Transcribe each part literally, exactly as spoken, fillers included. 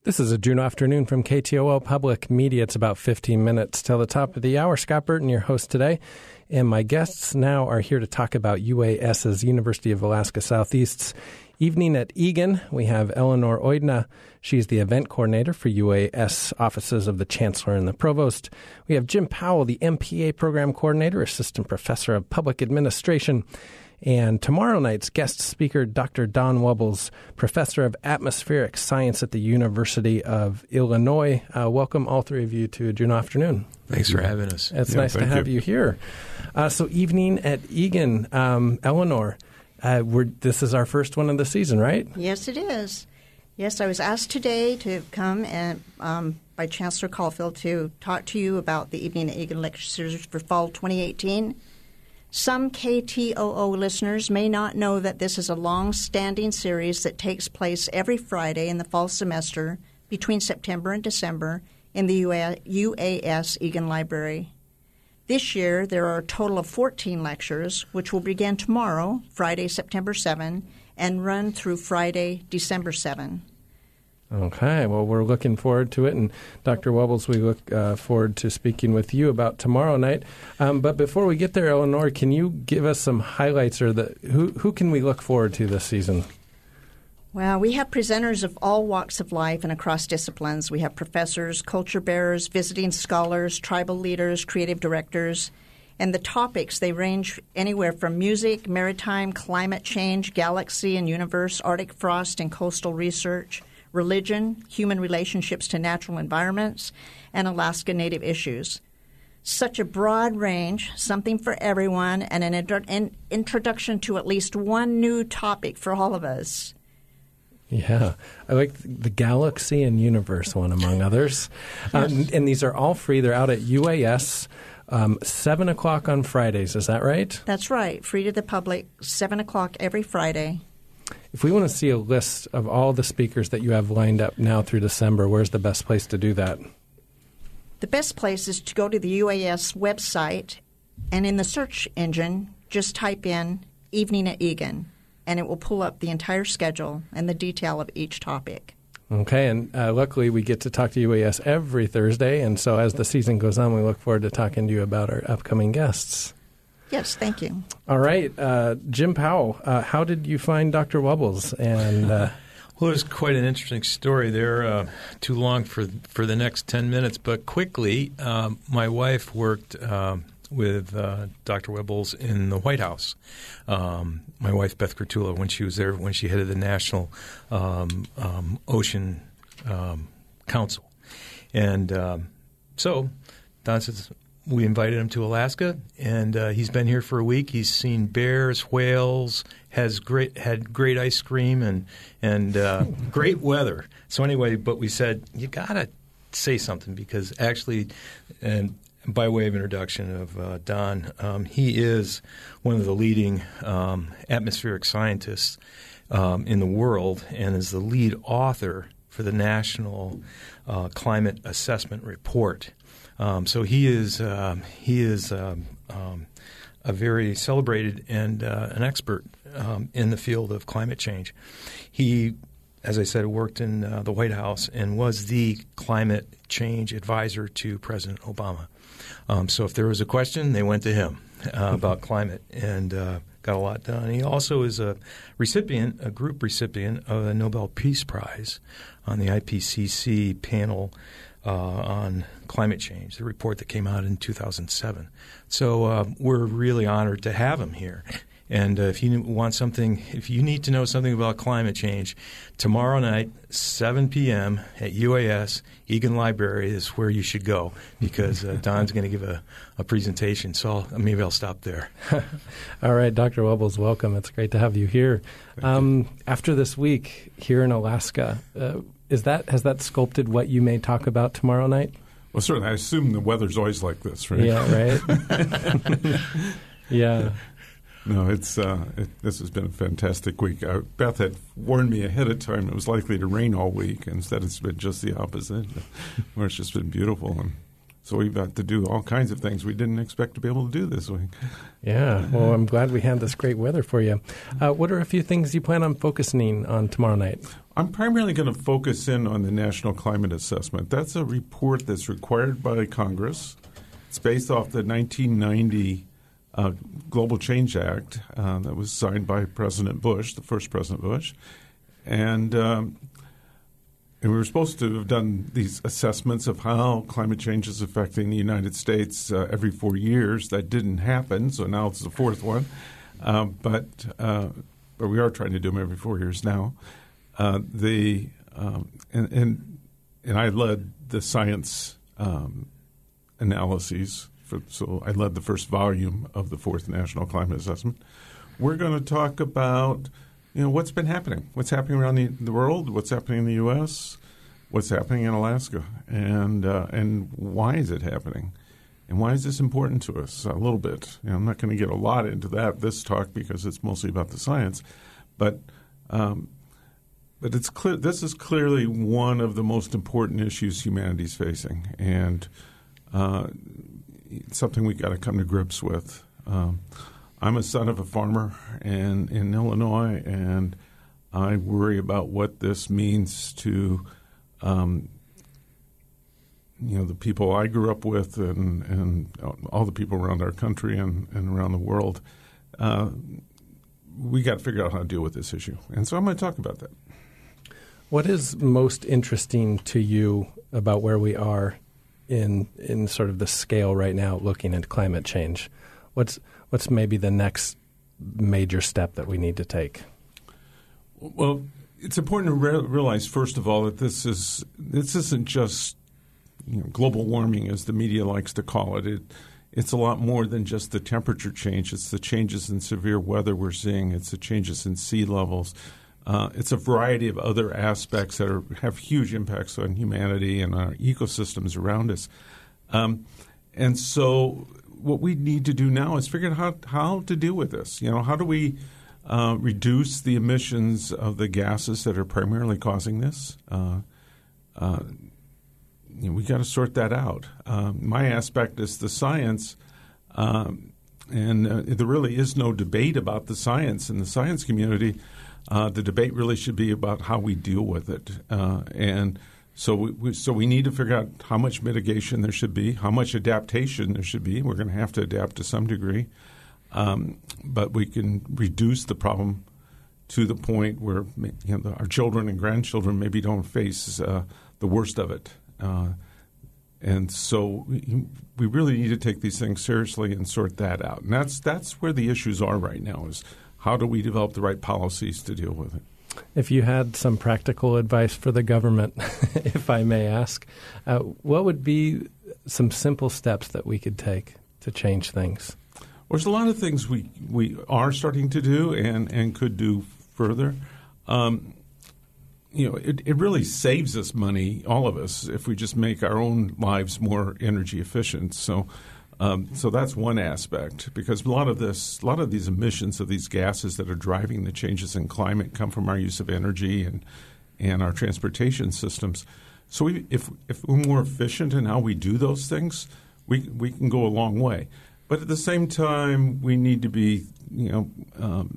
This is a June afternoon from K T O L Public Media. It's about fifteen minutes till the top of the hour. Scott Burton, your host today. And my guests now are here to talk about U A S's University of Alaska Southeast's Evening at Egan. We have Eleanor Oidna. She's the event coordinator for U A S offices of the Chancellor and the Provost. We have Jim Powell, the M P A program coordinator, assistant professor of public administration. And tomorrow night's guest speaker, Doctor Don Wubbels, professor of atmospheric science at the University of Illinois. Uh, welcome, all three of you, to June afternoon. Thanks for having us. It's yeah, nice to have you, you here. Uh, so Evening at Egan, um, Eleanor, uh, we're, this is our first one of the season, right? Yes, it is. Yes, I was asked today to come and um, by Chancellor Caulfield to talk to you about the Evening at Egan lectures for fall twenty eighteen. Some K T O O listeners may not know that this is a long-standing series that takes place every Friday in the fall semester between September and December in the U A S Egan Library. This year, there are a total of fourteen lectures, which will begin tomorrow, Friday, September seventh, and run through Friday, December seventh. Okay, well, we're looking forward to it. And Doctor Wubbels, we look uh, forward to speaking with you about tomorrow night. Um, but before we get there, Eleanor, can you give us some highlights, or the who, who can we look forward to this season? Well, we have presenters of all walks of life and across disciplines. We have professors, culture bearers, visiting scholars, tribal leaders, creative directors. And the topics, they range anywhere from music, maritime, climate change, galaxy and universe, Arctic frost and coastal research, religion, human relationships to natural environments, and Alaska Native issues. Such a broad range, something for everyone, and an, intro- an introduction to at least one new topic for all of us. Yeah, I like the galaxy and universe one, among others. Yes. Um, and these are all free. They're out at U A S, um, seven o'clock on Fridays. Is that right? That's right. Free to the public, seven o'clock every Friday. If we want to see a list of all the speakers that you have lined up now through December, where's the best place to do that? The best place is to go to the U A S website, and in the search engine, just type in Evening at Egan, and it will pull up the entire schedule and the detail of each topic. Okay, and uh, luckily we get to talk to U A S every Thursday, and so as the season goes on, we look forward to talking to you about our upcoming guests. Yes, thank you. All right. Uh, Jim Powell, uh, how did you find Doctor Wubbels? And, uh, well, it was quite an interesting story there. Uh, too long for for the next ten minutes, but quickly, um, my wife worked um, with uh, Doctor Wubbels in the White House. Um, my wife, Beth Kurtula, when she was there, when she headed the National um, um, Ocean um, Council. And um, so Don says, we invited him to Alaska, and uh, he's been here for a week. He's seen bears, whales, has great had great ice cream, and and uh, great weather. So anyway, but we said, you gotta say something, because actually, and by way of introduction of uh, Don, um, he is one of the leading um, atmospheric scientists um, in the world, and is the lead author for the National uh, Climate Assessment Report. Um, so he is um, he is um, um, a very celebrated and uh, an expert um, in the field of climate change. He, as I said, worked in uh, the White House and was the climate change advisor to President Obama. Um, so if there was a question, they went to him uh, about climate, and uh, got a lot done. He also is a recipient, a group recipient of a Nobel Peace Prize on the I P C C panel Uh, on climate change, the report that came out in two thousand seven. So uh, we're really honored to have him here. And uh, if you want something, if you need to know something about climate change, tomorrow night, seven p.m. at U A S Egan Library is where you should go, because uh, Don's going to give a, a presentation. So I'll, maybe I'll stop there. All right, Doctor Wubbels, welcome. It's great to have you here. Um, after this week here in Alaska, uh, Is that has that sculpted what you may talk about tomorrow night? Well, certainly. I assume the weather's always like this, right? Yeah, right? Yeah. No, it's uh, it, this has been a fantastic week. Uh, Beth had warned me ahead of time it was likely to rain all week. Instead, it's been just the opposite, where it's just been beautiful. And so we've got to do all kinds of things we didn't expect to be able to do this week. Yeah. Well, I'm glad we had this great weather for you. Uh, what are a few things you plan on focusing on tomorrow night? I'm primarily going to focus in on the National Climate Assessment. That's a report that's required by Congress. It's based off the nineteen ninety uh, Global Change Act uh, that was signed by President Bush, the first President Bush. And, um, and we were supposed to have done these assessments of how climate change is affecting the United States uh, every four years. That didn't happen, so now it's the fourth one. Uh, but, uh, but we are trying to do them every four years now. Uh, the um, and, and and I led the science um, analyses, for, so I led the first volume of the fourth National Climate Assessment. We're going to talk about you know what's been happening, what's happening around the, the world, what's happening in the U S, what's happening in Alaska, and uh, and why is it happening, and why is this important to us? A little bit. You know, I'm not going to get a lot into that this talk because it's mostly about the science, but. Um, But it's clear this is clearly one of the most important issues humanity's facing, and uh, it's something we've got to come to grips with. Um, I'm a son of a farmer in, in Illinois, and I worry about what this means to um, you know the people I grew up with and, and all the people around our country and, and around the world. Uh, we got to figure out how to deal with this issue, and so I'm going to talk about that. What is most interesting to you about where we are in in sort of the scale right now looking at climate change? What's what's maybe the next major step that we need to take? Well, it's important to re- realize, first of all, that this is this isn't just you know, global warming, as the media likes to call it. it. It's a lot more than just the temperature change. It's the changes in severe weather we're seeing. It's the changes in sea levels. Uh, it's a variety of other aspects that are, have huge impacts on humanity and our ecosystems around us. Um, and so what we need to do now is figure out how, how to deal with this. You know, how do we uh, reduce the emissions of the gases that are primarily causing this? Uh, uh, you know, we got to sort that out. Um, my aspect is the science, um, and uh, there really is no debate about the science in the science community. Uh, the debate really should be about how we deal with it, uh, and so we, we so we need to figure out how much mitigation there should be, how much adaptation there should be. We're going to have to adapt to some degree, um, but we can reduce the problem to the point where you know, our children and grandchildren maybe don't face uh, the worst of it. Uh, and so we, we really need to take these things seriously and sort that out. And that's that's where the issues are right now is how do we develop the right policies to deal with it? If you had some practical advice for the government, if I may ask, uh, what would be some simple steps that we could take to change things? Well, there's a lot of things we, we are starting to do and, and could do further. Um, you know, it, it really saves us money, all of us, if we just make our own lives more energy efficient. So Um, so that's one aspect, because a lot of this, a lot of these emissions of these gases that are driving the changes in climate come from our use of energy and and our transportation systems. So we, if if we're more efficient in how we do those things, we we can go a long way. But at the same time, we need to be, you know, um,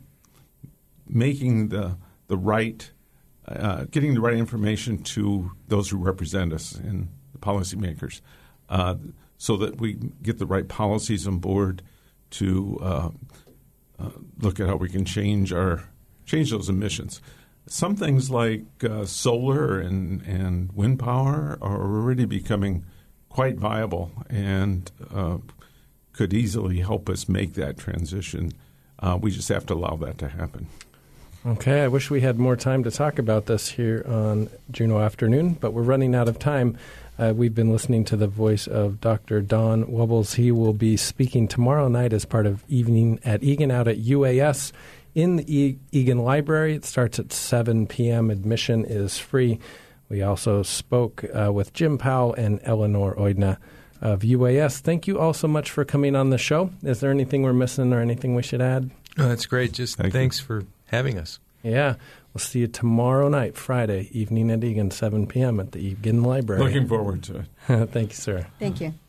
making the the right, uh, getting the right information to those who represent us and the policymakers. Uh, so that we get the right policies on board to uh, uh, look at how we can change our change those emissions. Some things like uh, solar and, and wind power are already becoming quite viable and uh, could easily help us make that transition. Uh, we just have to allow that to happen. Okay, I wish we had more time to talk about this here on Juneau Afternoon, but we're running out of time. Uh, we've been listening to the voice of Doctor Don Wubbels. He will be speaking tomorrow night as part of Evening at Egan out at U A S in the e- Egan Library. It starts at seven p.m. Admission is free. We also spoke uh, with Jim Powell and Eleanor Oidna of U A S. Thank you all so much for coming on the show. Is there anything we're missing or anything we should add? Oh, that's great. Just Thank thanks you. for having us. Yeah. We'll see you tomorrow night, Friday, Evening at Egan, seven p.m. at the Egan Library. Looking forward to it. Thank you, sir. Thank you.